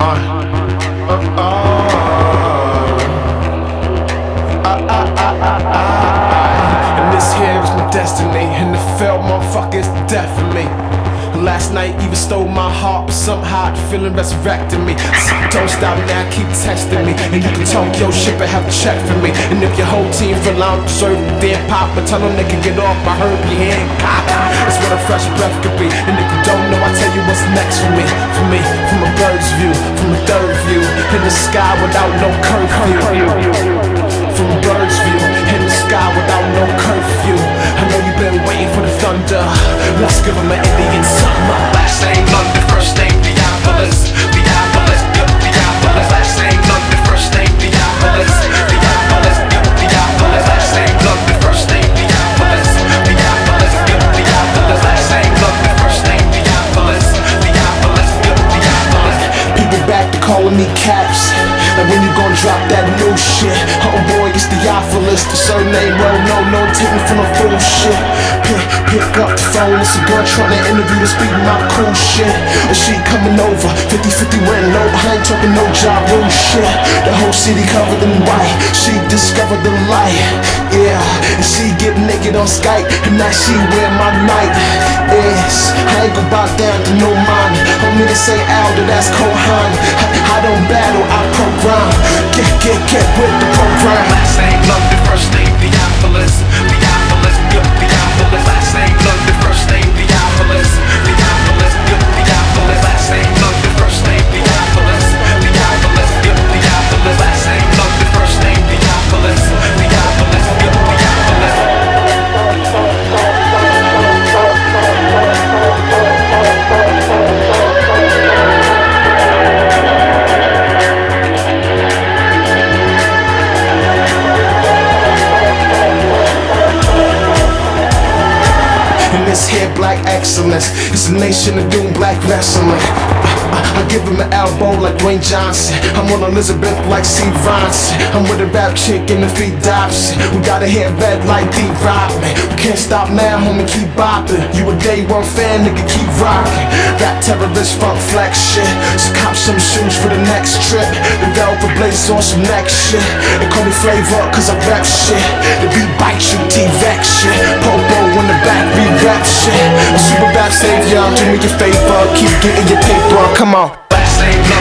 And this here is my destiny, and the failed motherfucker is the death of me. Last night even stole my heart, but somehow the feeling resurrected me. Don't stop now, keep testing me. And you can talk your shit, but have to check for me. And if your whole team feel I don't deserve it, then pop. But tell them they can get off my Herbie hand pop. That's what a fresh breath could be. And if you don't know, I tell you what's next for me. From a bird's view, from a third view, in the sky without no curfew. From a bird's view, in the sky without no curfew. I know you've been waiting for the thunder. Let's give them an Indian summer. Last name London, first name Theophilus. Theophilus, Theophilus. Last name London, first name Theophilus. Theophilus, Theophilus. Last name London, first name Theophilus. Theophilus, Theophilus. Last name London, first name Theophilus. Theophilus, Theophilus. People back to calling me Caps. And when you gon' drop that new shit? Oh boy, it's Theophilus. The surname, well, no, take me for no fool shit. Pick up the phone, it's a girl trying to interview to speak my cool shit. And she coming over, 50-50 win, no, I ain't talking no job rule shit. The whole city covered in white, she discovered the light. Yeah, and she get naked on Skype, and now she where my night is. I ain't gon' bow down to no money. Homie, this ain't Aldo, that's Kohan. I don't battle, I program. Get with the program. Last name London, first name Theophilus. Theophilus, Theophilus. Last name London, first name Theophilus. Theophilus, Theophilus. Last name London, first name Theophilus. Theophilus, Theophilus. Last name London, first name Theophilus. Theophilus, Theophilus. This here black excellence, it's a nation of doing black wrestling. I give him an elbow like Dwayne Johnson. I'm on Elizabeth like Steve Ronson. I'm with a rap chick in the feet Dobson. We got a hair red like Deep Rodman. We can't stop now, homie, keep bopping. You a day one fan, nigga, keep rocking. Rap terrorist, funk flex shit. So cop some shoes for the next trip. The Velvet Blaze on some next shit. They call me Flavor cause I rap shit. The beat bite you, T-Vex shit. Popo in the back, re-rap shit. A super rap savior, do me a favor, keep getting your paper, come on. Last name